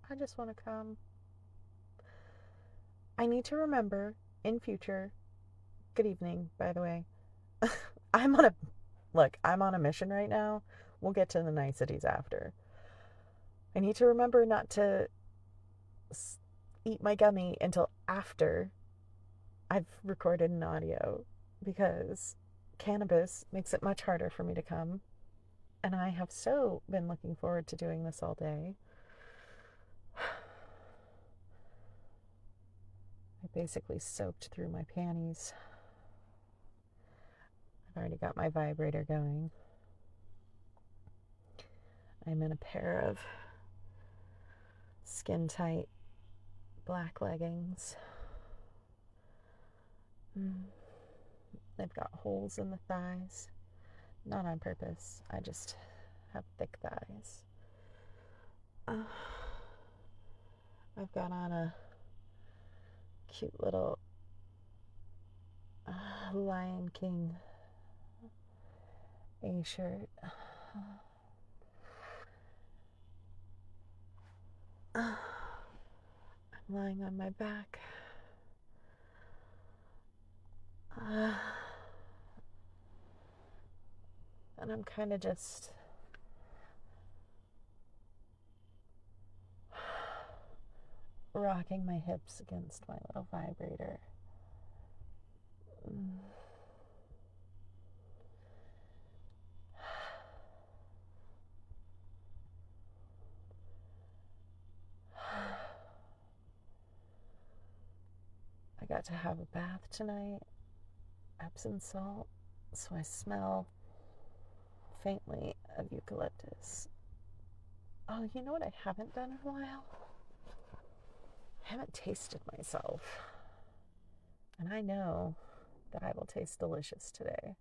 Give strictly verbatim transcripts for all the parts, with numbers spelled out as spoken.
I just want to come. I need to remember in future. Good evening, by the way. I'm on a look, I'm on a mission right now. We'll get to the niceties after. I need to remember not to eat my gummy until after I've recorded an audio because cannabis makes it much harder for me to come. And I have so been looking forward to doing this all day. I basically soaked through my panties. I've already got my vibrator going. I'm in a pair of skin tight black leggings. Mm. They've got holes in the thighs. Not on purpose. I just have thick thighs. Uh, I've got on a cute little uh, Lion King A shirt. Uh, I'm lying on my back. Uh, and I'm kind of just rocking my hips against my little vibrator. Mm. I got to have a bath tonight, Epsom salt, so I smell faintly of eucalyptus. Oh, you know what I haven't done in a while? I haven't tasted myself. And I know that I will taste delicious today.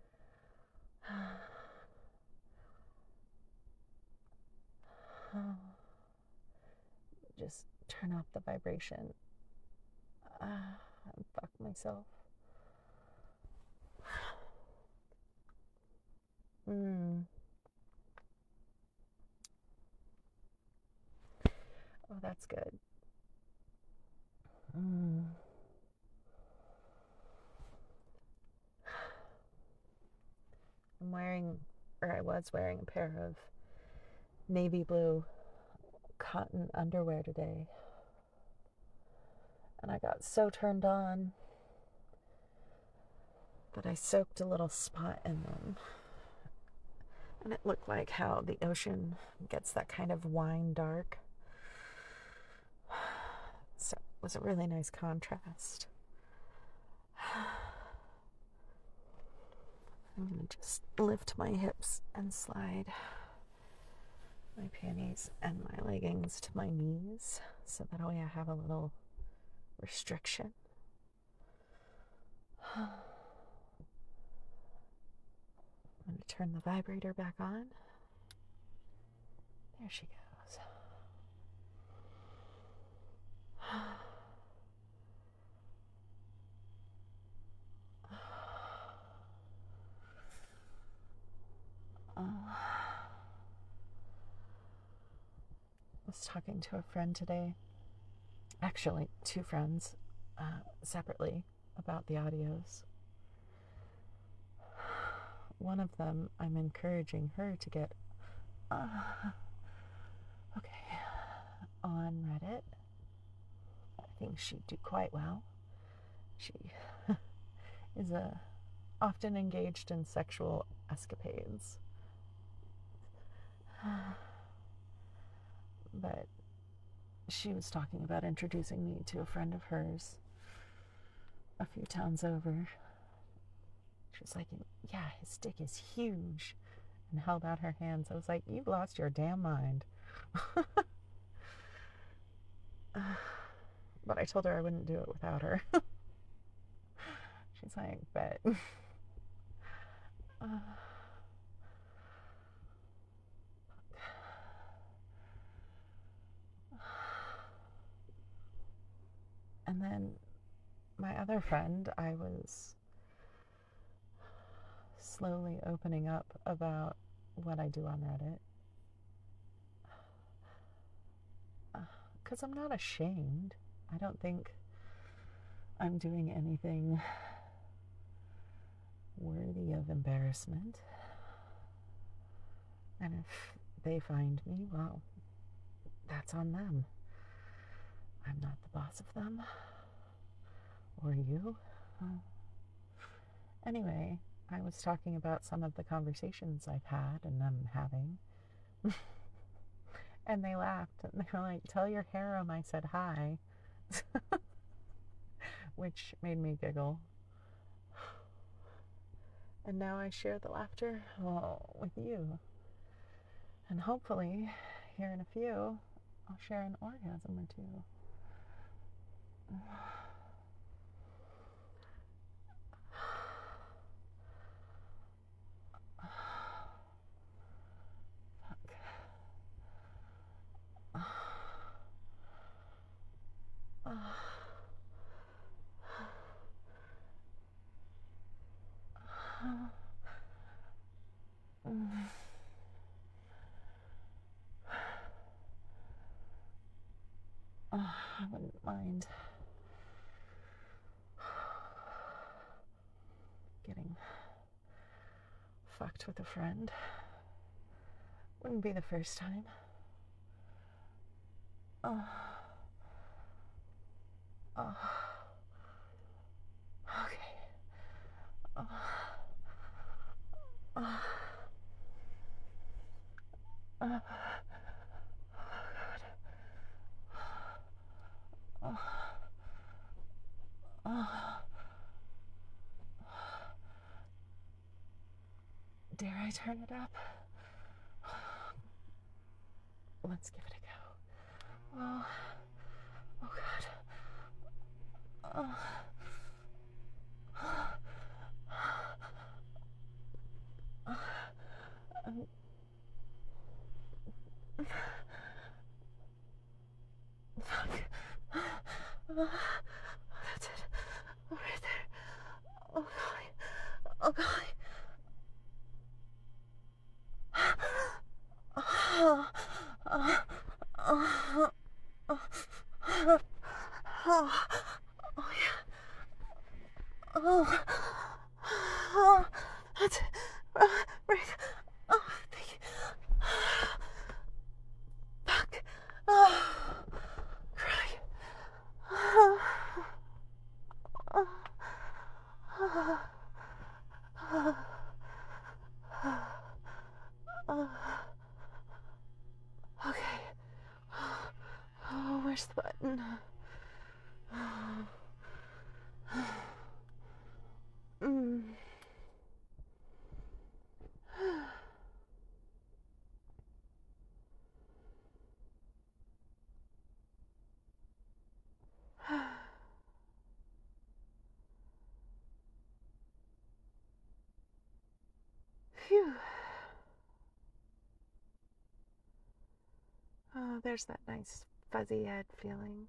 Just turn off the vibration. Uh, and fuck myself. Mm. Oh, that's good. Mm. I'm wearing, or I was wearing, a pair of navy blue cotton underwear today. And I got so turned on that I soaked a little spot in them. And it looked like how the ocean gets that kind of wine dark. So it was a really nice contrast. I'm going to just lift my hips and slide my panties and my leggings to my knees so that way I have a little restriction. I'm going to turn the vibrator back on. There she goes. Uh, I was talking to a friend today, actually two friends, uh, separately, about the audios. One of them, I'm encouraging her to get uh, okay on Reddit. I think she'd do quite well. She is a, often engaged in sexual escapades. But she was talking about introducing me to a friend of hers a few towns over. She was like, yeah, his dick is huge, and held out her hands. I was like, you've lost your damn mind. But I told her I wouldn't do it without her. She's like, bet. uh, and then my other friend, I was slowly opening up about what I do on Reddit. Uh, because I'm not ashamed. I don't think I'm doing anything worthy of embarrassment. And if they find me, well, that's on them. I'm not the boss of them. Or you. Uh, anyway, I was talking about some of the conversations I've had and I'm having. And they laughed. And they were like, tell your harem I said hi. Which made me giggle. And now I share the laughter well, with you. And hopefully, here in a few, I'll share an orgasm or two. Oh, I wouldn't mind getting fucked with a friend. Wouldn't be the first time. Oh. Oh. Okay. Oh. Oh. Oh. Oh. Oh. Dare I turn it up? Let's give it a go. Oh, oh God. Oh. Um. Fuck. Oh, that's it. Oh, right there. Oh, God. Oh, God. Oh, oh, oh, oh, oh, oh, oh, yeah. Oh, oh, that's it. Uh, right. Oh, thank you. Fuck. Oh, cry. Oh, oh, oh, oh, oh. Okay. Oh, where's the button? Mm. Phew. Oh, there's that nice fuzzy head feeling.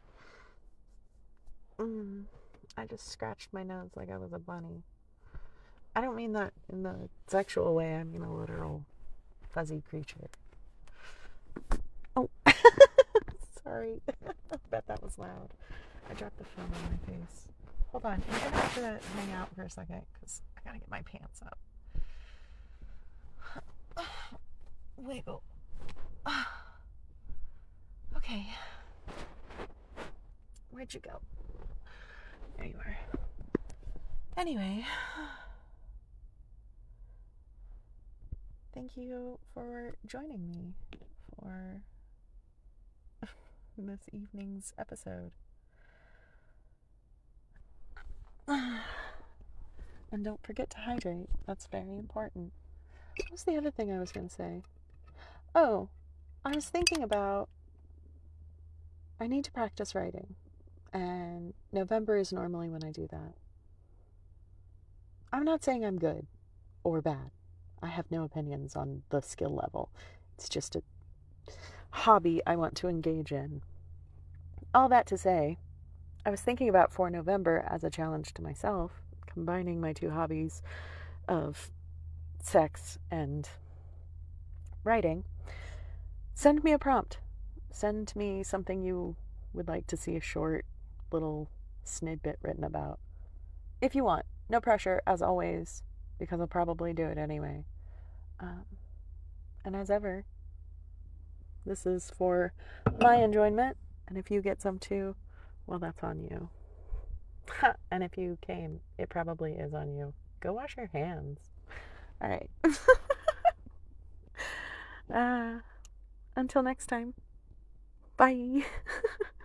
Mm. I just scratched my nose like I was a bunny. I don't mean that in the sexual way. I mean a literal fuzzy creature. Oh. Sorry. I bet that was loud. I dropped the phone on my face. Hold on. I'm going to have to hang out for a second because I got to get my pants up. Wiggle. Okay. Where'd you go? There you are. Anyway. Thank you for joining me for this evening's episode. And don't forget to hydrate. That's very important. What was the other thing I was going to say? Oh, I was thinking about I need to practice writing. And November is normally when I do that. I'm not saying I'm good or bad. I have no opinions on the skill level. It's just a hobby I want to engage in. All that to say, I was thinking about for November as a challenge to myself, combining my two hobbies of sex and writing. Send me a prompt. send me something you would like to see a short little snippet written about. If you want. No pressure, as always, because I'll probably do it anyway. Um, and as ever, this is for my enjoyment, and if you get some too, well, that's on you. And if you came, it probably is on you. Go wash your hands. All right. uh, until next time. Bye.